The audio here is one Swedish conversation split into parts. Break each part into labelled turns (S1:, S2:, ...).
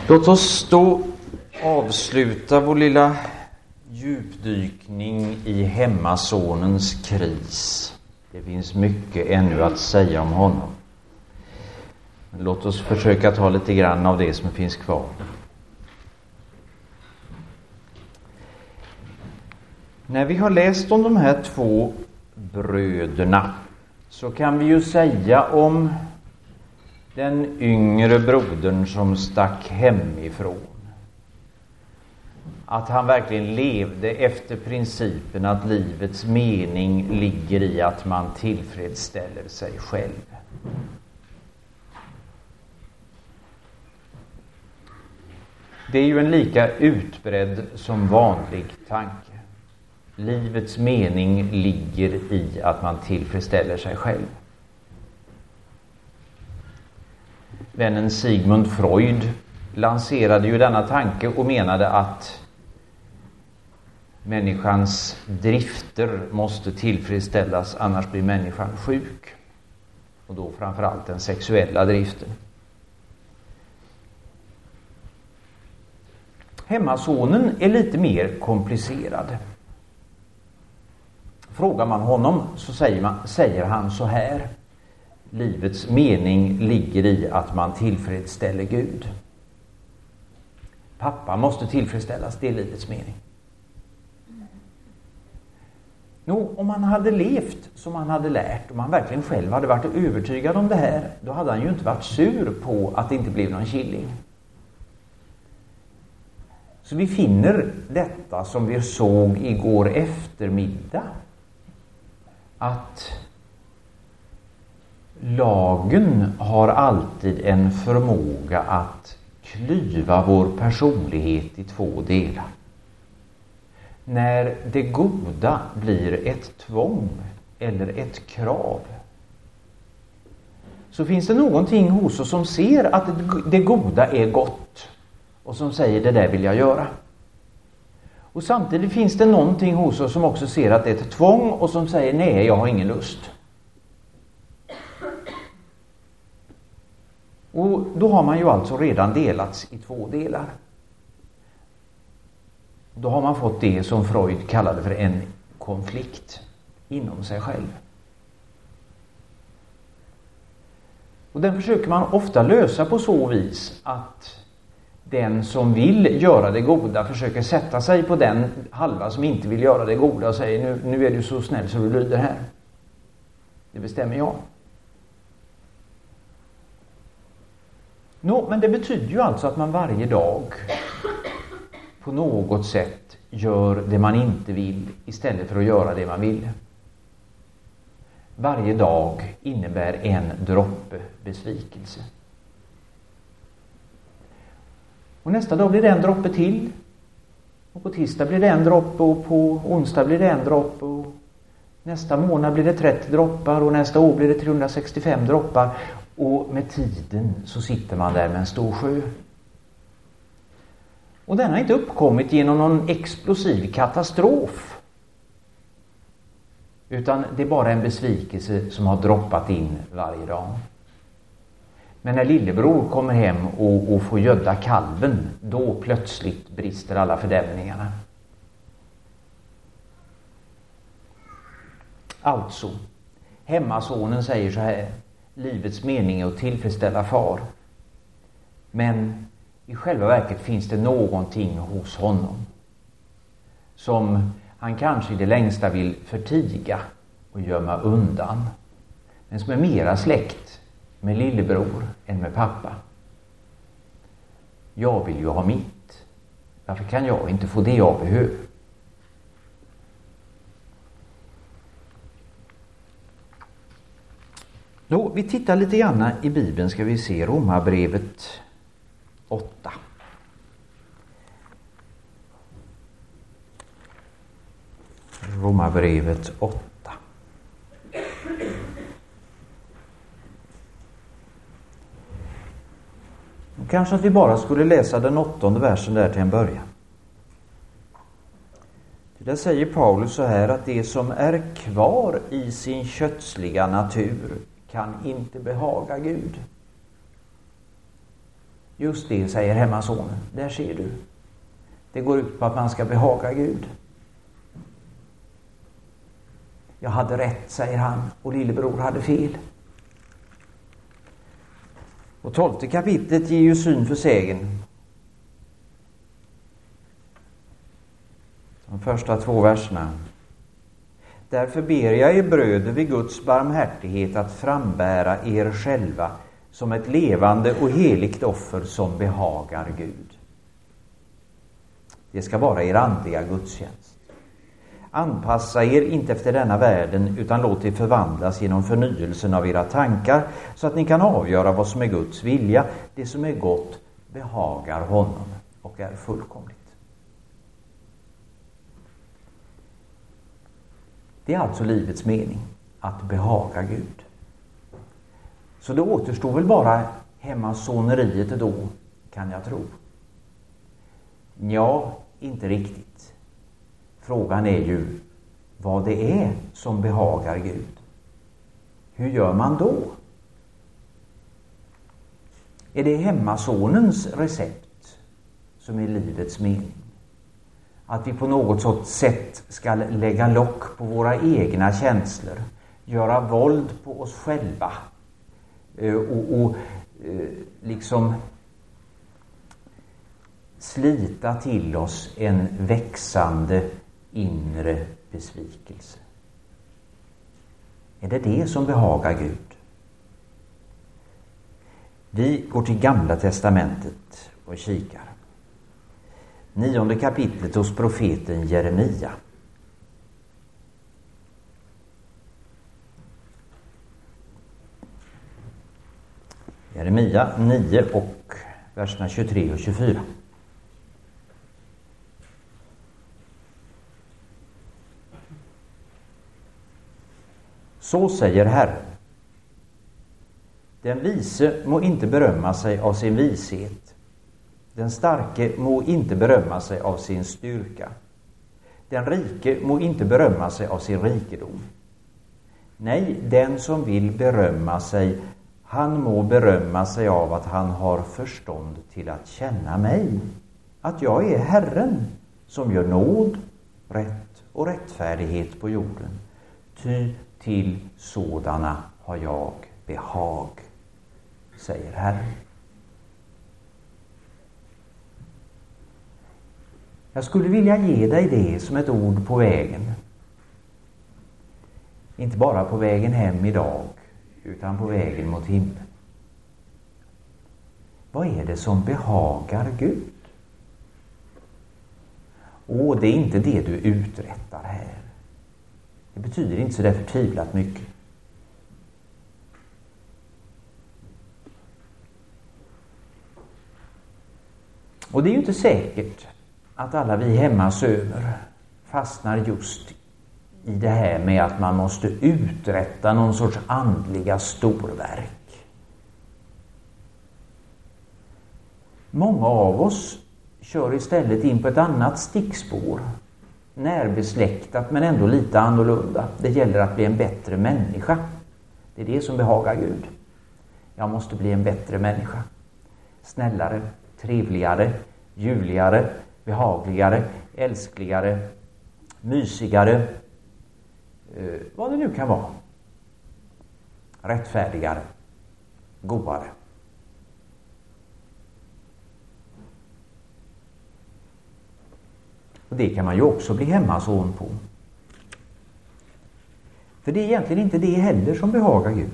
S1: Låt oss då avsluta vår lilla djupdykning i hemmasonens kris. Det finns mycket ännu att säga om honom. Men låt oss försöka ta lite grann av det som finns kvar. När vi har läst om de här två bröderna så kan vi ju säga om den yngre brodern som stack hemifrån att han verkligen levde efter principen att livets mening ligger i att man tillfredsställer sig själv. Det är ju en lika utbredd som vanlig tanke. Livets mening ligger i att man tillfredsställer sig själv. Vännen Sigmund Freud lanserade ju denna tanke och menade att människans drifter måste tillfredsställas, annars blir människan sjuk. Och då framförallt den sexuella driften. Hemmasonen är lite mer komplicerad. Frågar man honom så säger han så här: livets mening ligger i att man tillfredsställer Gud. Pappa måste tillfredsställas, det är livets mening. Om han hade levt som han hade lärt, om han verkligen själv hade varit övertygad om det här, då hade han ju inte varit sur på att det inte blev någon killing. Så vi finner detta som vi såg igår eftermiddag, att lagen har alltid en förmåga att klyva vår personlighet i två delar. När det goda blir ett tvång eller ett krav, så finns det någonting hos oss som ser att det goda är gott och som säger det där vill jag göra. Och samtidigt finns det någonting hos oss som också ser att det är ett tvång och som säger nej, jag har ingen lust. Och då har man ju alltså redan delats i två delar. Då har man fått det som Freud kallade för en konflikt inom sig själv. Och den försöker man ofta lösa på så vis att den som vill göra det goda försöker sätta sig på den halva som inte vill göra det goda och säger nu är du så snäll så du lyder här. Det bestämmer jag. Men det betyder ju alltså att man varje dag på något sätt gör det man inte vill istället för att göra det man vill. Varje dag innebär en droppe besvikelse. Och nästa dag blir det en droppe till. Och på tisdag blir det en droppe och på onsdag blir det en droppe. Och nästa månad blir det 30 droppar och nästa år blir det 365 droppar. Och med tiden så sitter man där med en stor sjö. Och den har inte uppkommit genom någon explosiv katastrof. Utan det är bara en besvikelse som har droppat in varje dag. Men när lillebror kommer hem och får gödda kalven, då plötsligt brister alla fördämningarna. Alltså, hemmasonen säger så här: livets mening är att tillfredsställa far. Men i själva verket finns det någonting hos honom som han kanske i det längsta vill förtiga och gömma undan. Men som är mera släkt med lillebror än med pappa. Jag vill ju ha mitt. Varför kan jag inte få det jag behöver? Vi tittar lite grann i Bibeln, ska vi se Romarbrevet 8. Romarbrevet 8. Kanske att vi bara skulle läsa den 8:e versen där till en början. Där säger Paulus så här att det som är kvar i sin kötsliga natur kan inte behaga Gud. Just det, säger hemmasonen. Där ser du. Det går ut på att man ska behaga Gud. Jag hade rätt, säger han, och lillebror hade fel. Och 12:e kapitlet ger ju syn för sägen. De första 2 verserna. Därför ber jag er bröder vid Guds barmhärtighet att frambära er själva som ett levande och heligt offer som behagar Gud. Det ska vara er andliga gudstjänst. Anpassa er inte efter denna världen, utan låt er förvandlas genom förnyelsen av era tankar, så att ni kan avgöra vad som är Guds vilja. Det som är gott behagar honom och är fullkomligt. Det är alltså livets mening, att behaga Gud. Så det återstår väl bara hemmasoneriet då, kan jag tro. Ja, inte riktigt. Frågan är ju vad det är som behagar Gud. Hur gör man då? Är det hemmasonens recept som är livets mening? Att vi på något sätt ska lägga lock på våra egna känslor, göra våld på oss själva och liksom slita till oss en växande inre besvikelse. Är det som behagar Gud? Vi går till Gamla testamentet och kikar. 9:e kapitlet hos profeten Jeremia. Jeremia 9 och verserna 23 och 24. Så säger Herren: den vise må inte berömma sig av sin vishet. Den starke må inte berömma sig av sin styrka. Den rike må inte berömma sig av sin rikedom. Nej, den som vill berömma sig, han må berömma sig av att han har förstånd till att känna mig. Att jag är Herren som gör nåd, rätt och rättfärdighet på jorden. Ty till sådana har jag behag, säger Herren. Jag skulle vilja ge dig det som ett ord på vägen. Inte bara på vägen hem idag, utan på vägen mot himlen. Vad är det som behagar Gud? Det är inte det du uträttar här. Det betyder inte så där förtvivlat mycket. Och det är ju inte säkert att alla vi hemmasöner fastnar just i det här med att man måste uträtta någon sorts andliga storverk. Många av oss kör istället in på ett annat stickspår. Närbesläktat men ändå lite annorlunda. Det gäller att bli en bättre människa. Det är det som behagar Gud. Jag måste bli en bättre människa. Snällare, trevligare, juligare, behagligare, älskligare, mysigare, vad det nu kan vara. Rättfärdigare, godare. Och det kan man ju också bli hemmason på. För det är egentligen inte det heller som behagar Gud.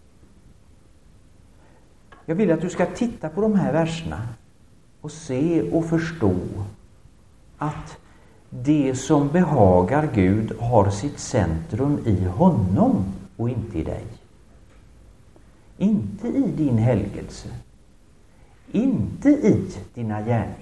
S1: Jag vill att du ska titta på de här verserna och se och förstå att det som behagar Gud har sitt centrum i honom och inte i dig. Inte i din helgelse. Inte i dina gärningar.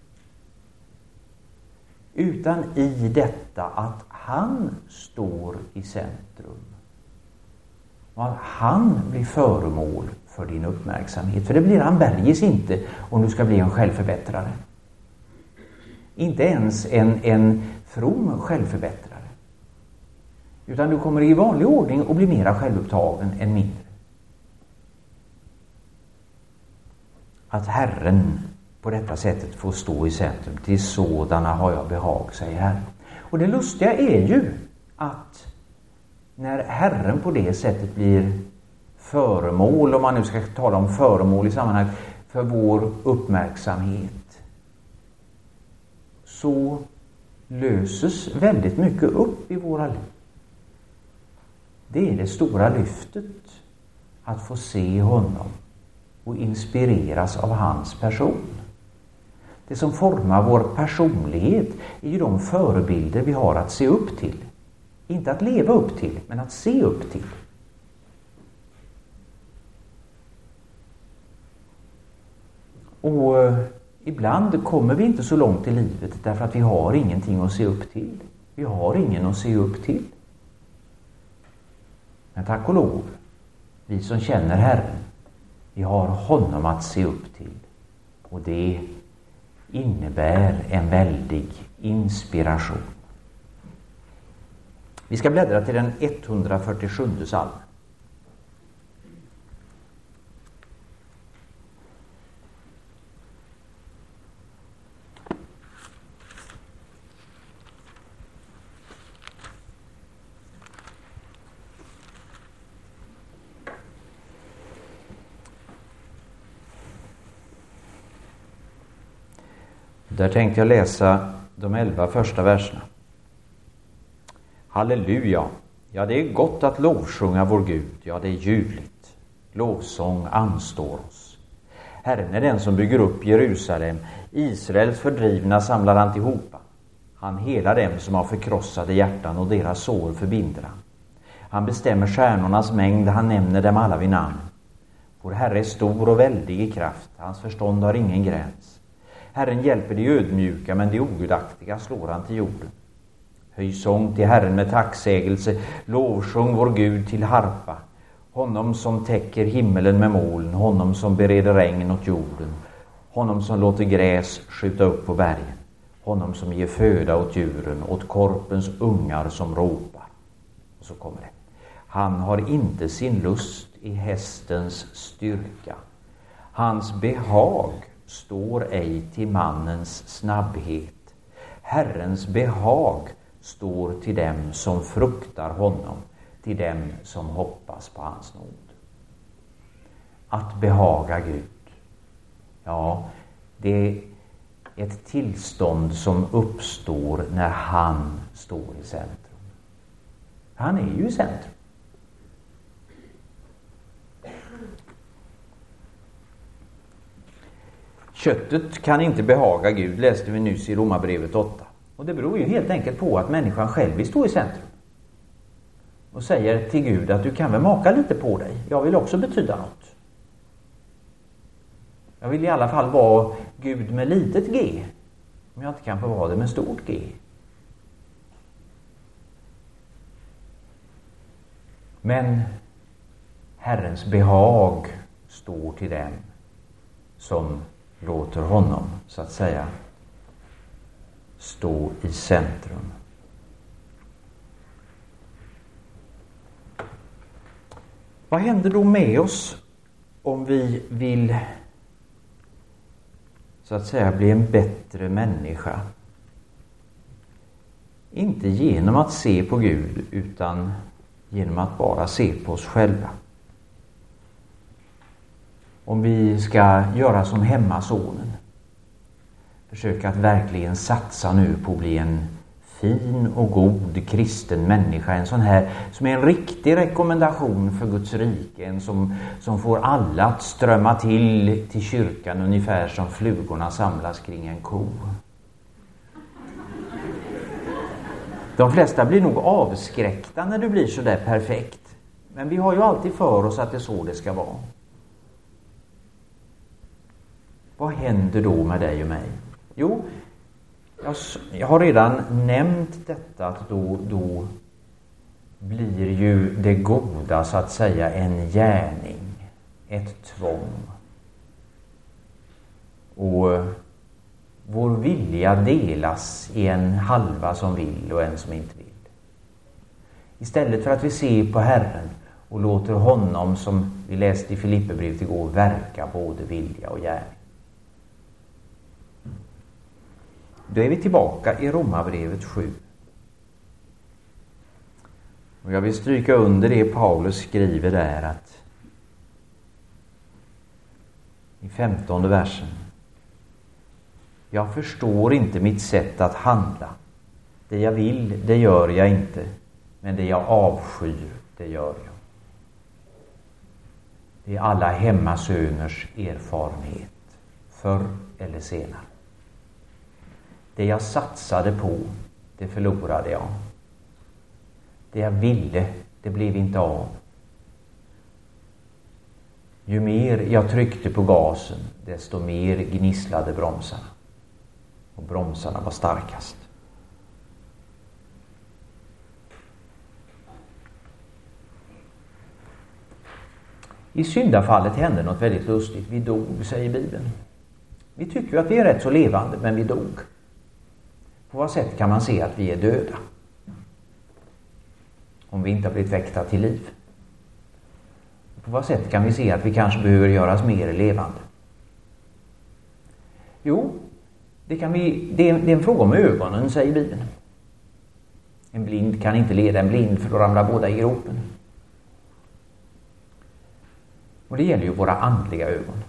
S1: Utan i detta att han står i centrum. Och att han blir föremål för din uppmärksamhet. För det blir han bergis inte om du ska bli en självförbättrare. Inte ens en from självförbättrare. Utan du kommer i vanlig ordning att bli mera självupptagen än mindre. att Herren på detta sättet får stå i centrum. Till sådana har jag behag, säger Herren. Och det lustiga är ju att när Herren på det sättet blir föremål, om man nu ska tala om föremål i sammanhang, för vår uppmärksamhet, så löses väldigt mycket upp i våra liv. Det är det stora lyftet, att få se honom och inspireras av hans person. Det som formar vår personlighet är ju de förebilder vi har att se upp till. Inte att leva upp till, men att se upp till. Och ibland kommer vi inte så långt i livet därför att vi har ingenting att se upp till. Vi har ingen att se upp till. Men tack och lov, vi som känner Herren, vi har honom att se upp till. Och det innebär en väldig inspiration. Vi ska bläddra till den 147 psalmen. Där tänkte jag läsa de 11 första verserna. Halleluja! Ja, det är gott att lovsjunga vår Gud. Ja, det är ljuvligt. Lovsång anstår oss. Herren är den som bygger upp Jerusalem. Israels fördrivna samlar han tillhopa. Han helar dem som har förkrossade hjärtan och deras sår förbinder han. Han bestämmer stjärnornas mängd, han nämner dem alla vid namn. Vår Herre är stor och väldig i kraft. Hans förstånd har ingen gräns. Herren hjälper de ödmjuka, men de ogudaktiga slår han till jorden. Höj sång till Herren med tacksägelse, lovsjung vår Gud till harpa. Honom som täcker himmelen med moln, honom som bereder regn åt jorden, honom som låter gräs skjuta upp på bergen, honom som ger föda åt djuren, åt korpens ungar som ropar. Och så kommer det. Han har inte sin lust i hästens styrka. Hans behag står ej till mannens snabbhet. Herrens behag står till dem som fruktar honom, till dem som hoppas på hans nåd. Att behaga Gud, ja, det är ett tillstånd som uppstår när han står i centrum. Han är ju i centrum. Köttet kan inte behaga Gud, läste vi nyss i Romarbrevet 8. Och det beror ju helt enkelt på att människan själv vill stå i centrum. Och säger till Gud att du kan väl maka lite på dig. Jag vill också betyda något. Jag vill i alla fall vara Gud med litet g. Om jag inte kan få vara det med stort G. Men Herrens behag står till dem som låter honom, så att säga, stå i centrum. Vad händer då med oss om vi vill, så att säga, bli en bättre människa? Inte genom att se på Gud, utan genom att bara se på oss själva. Om vi ska göra som hemmasonen, försöka att verkligen satsa nu på att bli en fin och god kristen människa, en sån här som är en riktig rekommendation för Guds rike, en som får alla att strömma till kyrkan ungefär som flugorna samlas kring en ko. De flesta blir nog avskräckta när du blir så där perfekt, men vi har ju alltid för oss att det är så det ska vara. Vad händer då med dig och mig? Jo, jag har redan nämnt detta, att då blir ju det goda, så att säga, en gärning, ett tvång. Och vår vilja delas i en halva som vill och en som inte vill. Istället för att vi ser på Herren och låter honom, som vi läste i Filipperbrevet igår, verka både vilja och gärning. Då är vi tillbaka i Romarbrevet 7. Och jag vill stryka under det Paulus skriver där, att i 15:e versen: jag förstår inte mitt sätt att handla. Det jag vill, det gör jag inte. Men det jag avskyr, det gör jag. Det är alla hemmasöners erfarenhet, förr eller senare. Det jag satsade på, det förlorade jag. Det jag ville, det blev inte av. Ju mer jag tryckte på gasen, desto mer gnisslade bromsarna. Och bromsarna var starkast. I syndafallet hände något väldigt lustigt. Vi dog, säger Bibeln. Vi tycker ju att vi är rätt så levande, men vi dog. På vad sätt kan man se att vi är döda? Om vi inte har blivit väckta till liv. På vad sätt kan vi se att vi kanske behöver göras mer levande? Jo, det är en fråga om ögonen, säger Bibeln. En blind kan inte leda en blind, för då ramlar båda i gropen. Och det gäller ju våra andliga ögon.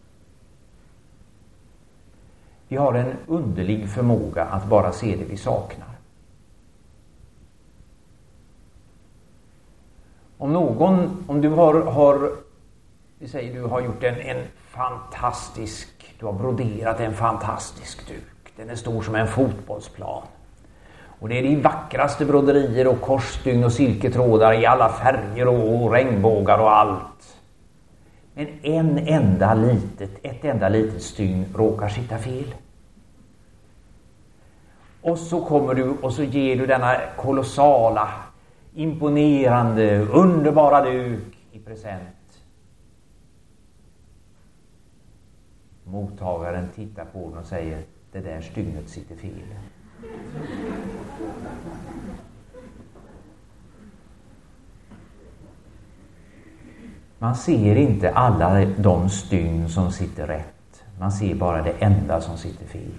S1: Vi har en underlig förmåga att bara se det vi saknar. Om du har vi säger du har gjort en fantastisk, du har broderat en fantastisk duk. Den är stor som en fotbollsplan. Och det är de vackraste broderier och korsstygn och silketrådar i alla färger och regnbågar och allt. Men ett enda litet stygn råkar sitta fel. Och så kommer du och så ger du denna kolossala, imponerande, underbara duk i present. Mottagaren tittar på den och säger: det där stygnet sitter fel. Man ser inte alla de stygn som sitter rätt. Man ser bara det enda som sitter fel.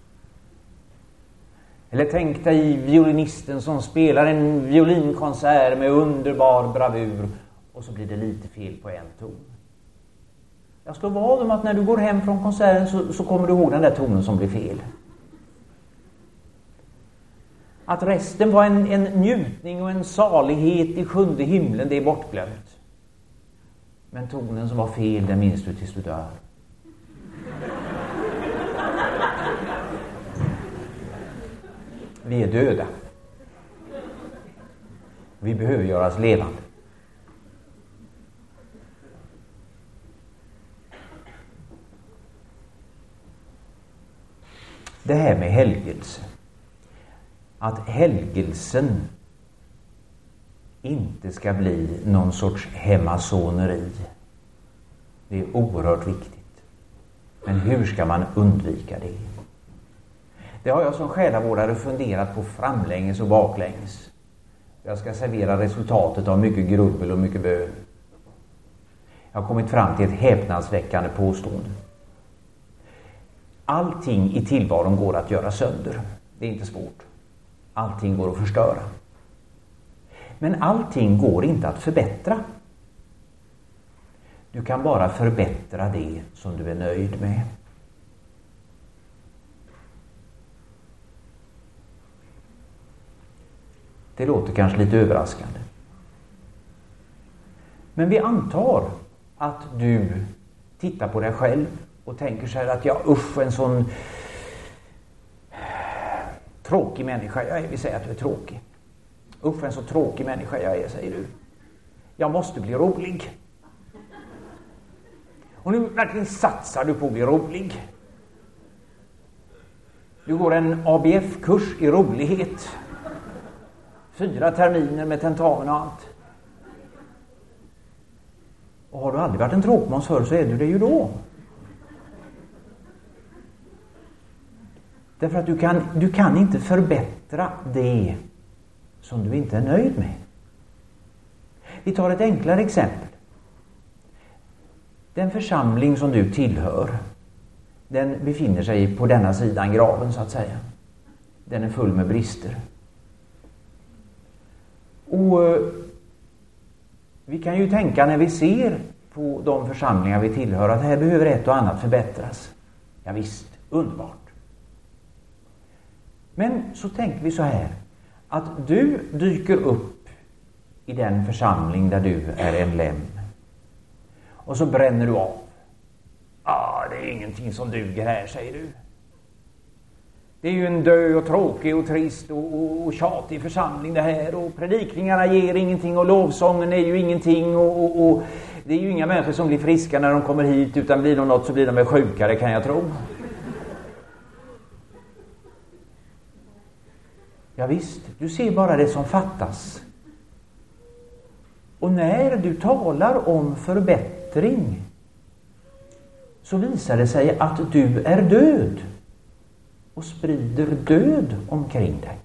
S1: Eller tänk dig violinisten som spelar en violinkonsert med underbar bravur och så blir det lite fel på en ton. Jag slår vad om att när du går hem från konserten så kommer du ihåg den där tonen som blir fel. Att resten var en njutning och en salighet i sjunde himlen, det är bortglömt. Men tonen som var fel, den minns du tills du dör. Vi är döda. Vi behöver göras levande. Det här med helgelse. Att helgelsen inte ska bli någon sorts hemmasoneri. Det är oerhört viktigt. Men hur ska man undvika det? Det har jag som själavårdare funderat på framlänges och baklänges. Jag ska servera resultatet av mycket grubbel och mycket bön. Jag har kommit fram till ett häpnadsväckande påstående. Allting i tillvaron går att göra sönder. Det är inte svårt. Allting går att förstöra. Men allting går inte att förbättra. Du kan bara förbättra det som du är nöjd med. Det låter kanske lite överraskande. Men vi antar att du tittar på dig själv och tänker så här att jag en sån tråkig människa jag är. Vi säger att du är tråkig. En så tråkig människa jag är, säger du. Jag måste bli rolig. Och nu verkligen satsar du på att bli rolig. Du går en ABF-kurs i rolighet. 4 terminer med tentamen och allt. Och har du aldrig varit en tråkmåns förr så är du det ju då. Därför att du kan inte förbättra det som du inte är nöjd med. Vi tar ett enklare exempel. Den församling som du tillhör, den befinner sig på denna sidan graven så att säga. den är full med brister. Och vi kan ju tänka när vi ser på de församlingar vi tillhör att här behöver ett och annat förbättras. Ja visst, underbart. Men så tänker vi så här, att du dyker upp i den församling där du är en lem. Och så bränner du av. Det är ingenting som duger här, säger du. Det är ju en död och tråkig och trist och tjatig församling det här. Och predikningarna ger ingenting och lovsången är ju ingenting. Och det är ju inga människor som blir friska när de kommer hit, utan blir de något så blir de väl sjukare, kan jag tro. Ja visst, du ser bara det som fattas. Och när du talar om förbättring så visar det sig att du är död och sprider död omkring dig.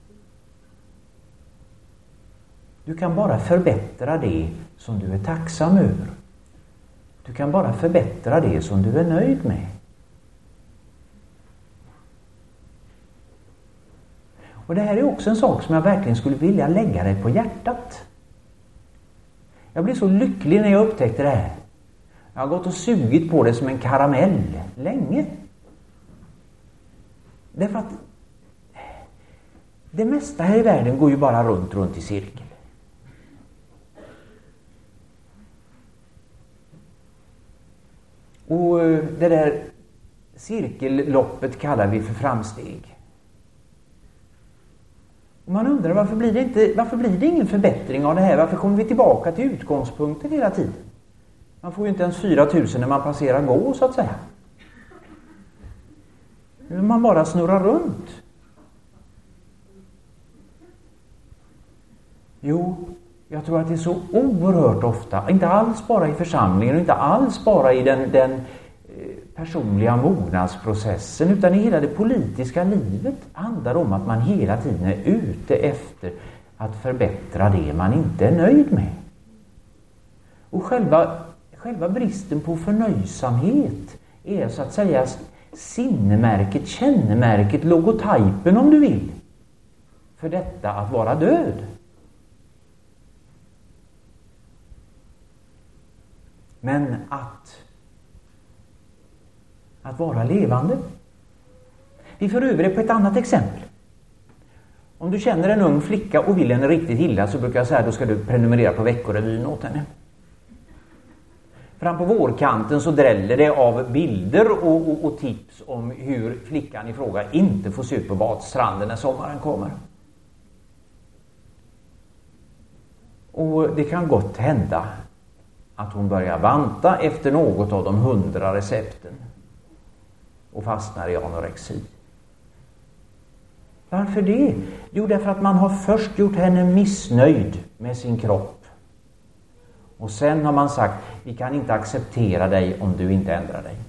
S1: Du kan bara förbättra det som du är tacksam över. Du kan bara förbättra det som du är nöjd med. Och det här är också en sak som jag verkligen skulle vilja lägga dig på hjärtat. Jag blev så lycklig när jag upptäckte det här. Jag har gått och sugit på det som en karamell länge. Därför att det mesta här i världen går ju bara runt i cirkel. Och det där cirkelloppet kallar vi för framsteg. Och man undrar varför blir det ingen förbättring av det här? Varför kommer vi tillbaka till utgångspunkten hela tiden? Man får ju inte ens 4000 när man passerar gå, så att säga. Man bara snurrar runt. Jo, jag tror att det är så oerhört ofta, inte alls bara i församlingen och inte alls bara i den personliga mognadsprocessen, utan i hela det politiska livet handlar om att man hela tiden är ute efter att förbättra det man inte är nöjd med. Och själva bristen på förnöjsamhet är så att säga sinnemärket, kännemärket, logotypen om du vill, för detta att vara död. Men att vara levande. Vi får över det på ett annat exempel. Om du känner en ung flicka och vill henne riktigt illa, så brukar jag säga, då ska du prenumerera på Veckorevyn åt henne. Fram på vårkanten så dräller det av bilder och tips om hur flickan i fråga inte får se ut på badstranden när sommaren kommer. Och det kan gott hända att hon börjar vanta efter något av de 100 recepten och fastnar i anorexi. Varför det? Jo, därför att man har först gjort henne missnöjd med sin kropp. Och sen har man sagt, vi kan inte acceptera dig om du inte ändrar dig.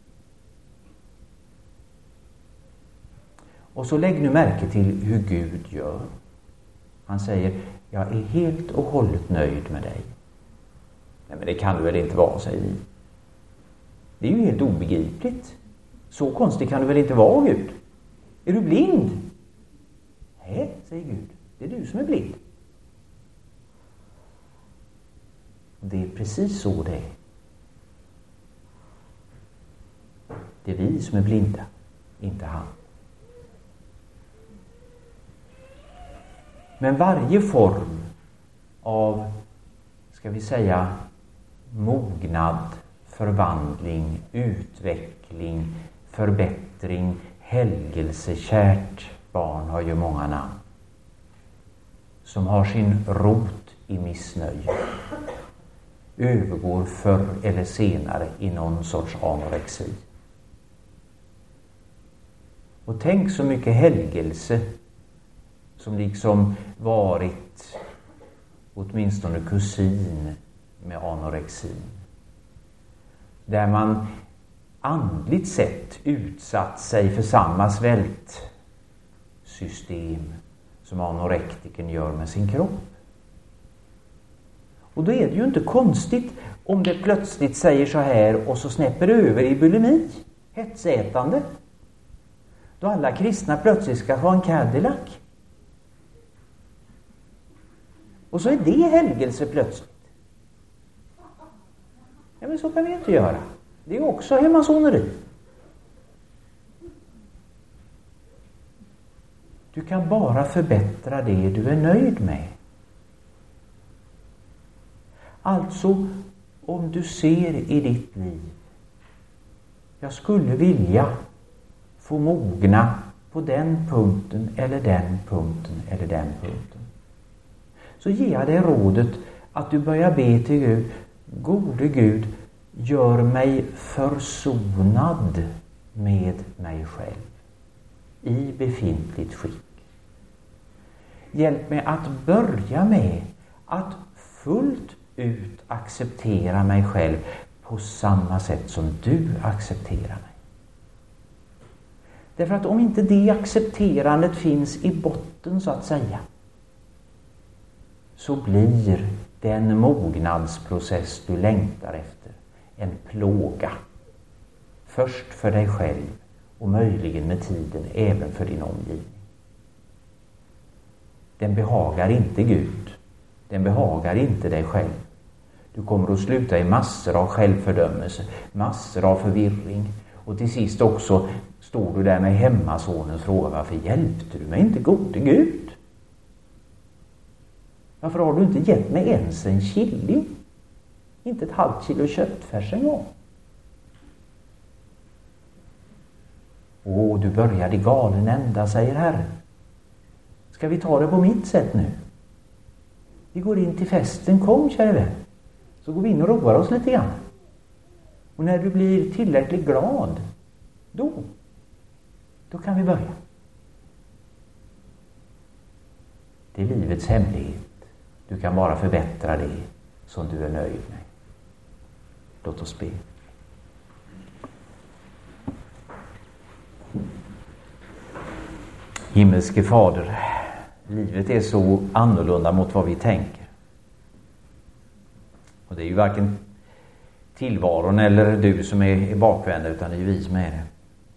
S1: Och så lägg nu märke till hur Gud gör. Han säger, jag är helt och hållet nöjd med dig. Nej, men det kan du väl inte vara, säger vi. Det är ju helt obegripligt. Så konstigt kan du väl inte vara, Gud? Är du blind? Nej, säger Gud. Det är du som är blind. Det är precis så det är. Det är vi som är blinda, inte han. Men varje form av, ska vi säga, mognad, förvandling, utveckling, förbättring, helgelse, kärt barn har ju många namn, som har sin rot i missnöje, övergår förr eller senare i någon sorts anorexi. Och tänk så mycket helgelse som liksom varit åtminstone kusin med anorexin. Där man andligt sett utsatt sig för samma svältsystem som anorektiken gör med sin kropp. Och då är det ju inte konstigt om det plötsligt säger så här och så snäpper det över i bulimi, hetsätande. Då alla kristna plötsligt ska ha en Cadillac. Och så är det helgelse plötsligt. Ja, men så kan vi inte göra. Det är också hemmasoneri. Du kan bara förbättra det du är nöjd med. Alltså, om du ser i ditt liv, jag skulle vilja få mogna på den punkten eller den punkten eller den punkten, så ger jag dig rådet att du börjar be till Gud: gode Gud, gör mig försonad med mig själv i befintligt skick. Hjälp mig att börja med att fullt ut acceptera mig själv på samma sätt som du accepterar mig. Därför att om inte det accepterandet finns i botten, så att säga, så blir den mognadsprocess du längtar efter en plåga. Först för dig själv och möjligen med tiden även för din omgivning. Den behagar inte Gud. Den behagar inte dig själv. Du kommer att sluta i massor av självfördömelse, massor av förvirring. Och till sist också står du där med hemmasonens fråga: varför hjälpte du mig inte, gode Gud? Varför har du inte gett mig ens en killing? Inte ett halvt kilo köttfärs en gång. Du började i galen ända, säger Herren. Ska vi ta det på mitt sätt nu? Vi går in till festen, kom kära vän. Så går vi in och roar oss lite grann. Och när du blir tillräckligt glad, då kan vi börja. Det är livets hemlighet. Du kan bara förbättra det som du är nöjd med. Låt oss be. Himmelske Fader, livet är så annorlunda mot vad vi tänker. Och det är ju varken tillvaron eller du som är bakvända, utan det är ju vi som är det.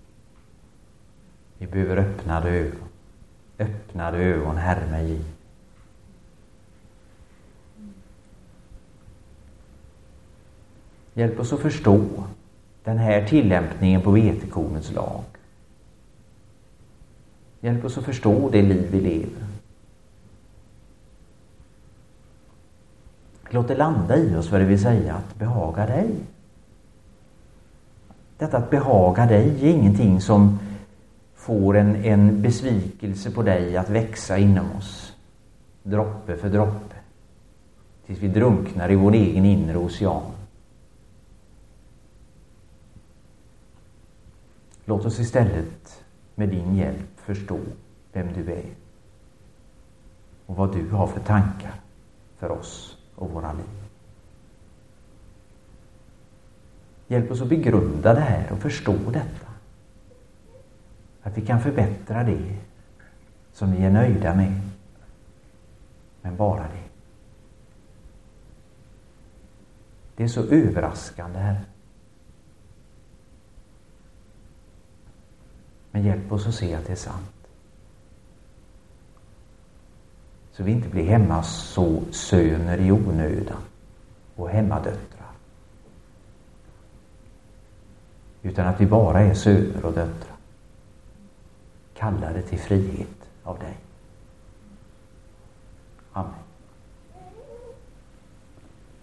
S1: Vi behöver öppnade ögon. Öppnade ögon, Herre mig i. Hjälp oss att förstå den här tillämpningen på vetekornets lag. Hjälp oss att förstå det liv vi lever. Låt det landa i oss vad det vill säga att behaga dig. Detta att behaga dig är ingenting som får en besvikelse på dig att växa inom oss. Droppe för droppe. Tills vi drunknar i vår egen inre ocean. Låt oss istället med din hjälp förstå vem du är. Och vad du har för tankar för oss och våra liv. Hjälp oss att begrunda det här och förstå detta. Att vi kan förbättra det som vi är nöjda med. Men bara det. Det är så överraskande här. Men hjälp oss att se att det är sant. Så vi inte blir hemma så söner i onödan och hemmadöttrar. Utan att vi bara är söner och döttrar. Kallade till frihet av dig. Amen.